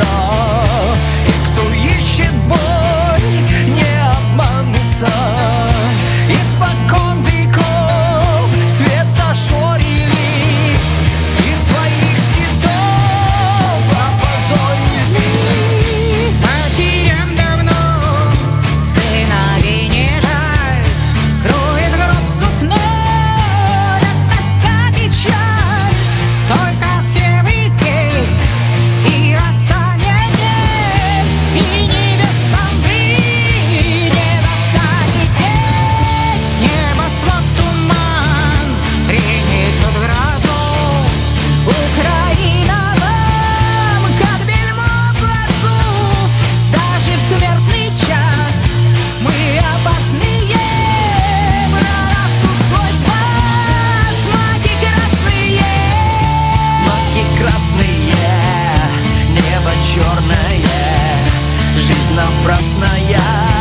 обманется, и кто ищет боль, не обманется. Испокон веков светошорили и своих дедов опозорили. Потерям давно сыновей не жаль, кроет гроб сукно, да тоска печаль. Только все вы здесь и останетесь, и невестам вы не достанетесь. Небосвод туман принесет грозу, Украина вам как бельмо в глазу. Даже в смертный час мы опасные, прорастут сквозь вас маки красные. Маки красные, небо черное, жизнь напрасная.